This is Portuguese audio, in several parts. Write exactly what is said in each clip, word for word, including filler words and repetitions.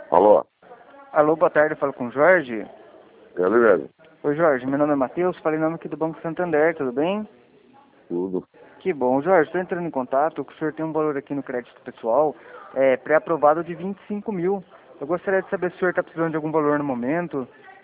Alô? Alô, boa tarde, eu falo com o Jorge. É ele mesmo. Oi, Jorge, meu nome é Matheus, falei em nome aqui do Banco Santander, tudo bem? Tudo. Que bom, Jorge, estou entrando em contato, que o senhor tem um valor aqui no crédito pessoal, é, pré-aprovado de vinte e cinco mil. Eu gostaria de saber se o senhor está precisando de algum valor no momento.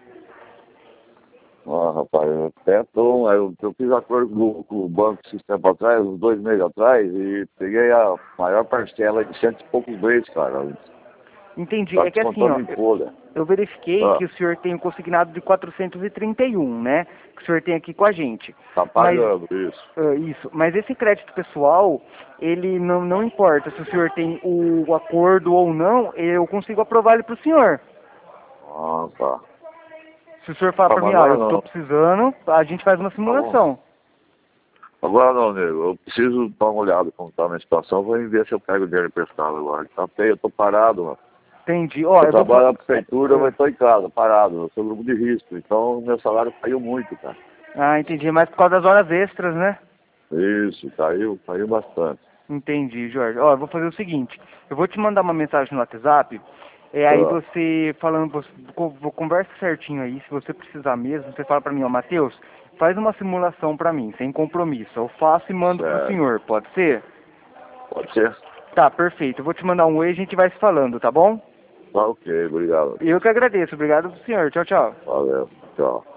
Ah, rapaz, eu até tô, eu, eu fiz acordo com, com o banco esses tempos atrás, uns dois meses atrás, e peguei a maior parcela de cento e poucos meses, cara. Entendi, Tá é que assim, ó, descontando em eu, folha. eu verifiquei Ah, que o senhor tem um consignado de quatrocentos e trinta e um, né? Que o senhor tem aqui com a gente. tá Mas, pagando isso. ah, isso, mas esse crédito pessoal, ele não, não importa se o senhor tem o, o acordo ou não, eu consigo aprovar ele para o senhor. Ah, tá. Se o senhor falar Tá, para mas mim, ah, eu agora estou não. precisando, a gente faz uma Tá bom. simulação. Agora não, nego. Eu preciso dar uma olhada como tá a minha situação. Vou ver se eu pego o dinheiro emprestado agora. Tá feio, eu tô parado, mano. Entendi. Ó, Eu eu vou... trabalho fa- na prefeitura, mas tô em casa, parado. Eu sou grupo de risco, então meu salário caiu muito, cara. Ah, entendi, mas por causa das horas extras, né? Isso, caiu, caiu bastante. Entendi, Jorge. Ó, eu vou fazer o seguinte, eu vou te mandar uma mensagem no WhatsApp, é, aí Tá, você falando, você, co- vou- conversa certinho aí, se você precisar mesmo, você fala pra mim, ó, Matheus, faz uma simulação pra mim, sem compromisso. Eu faço e mando pro certo. senhor, pode ser? Pode ser? Tá, perfeito. Eu vou te mandar um oi e a gente vai se falando, tá bom? Tá ok, obrigado. Eu que agradeço. Obrigado pro senhor. Tchau, tchau. Valeu, tchau.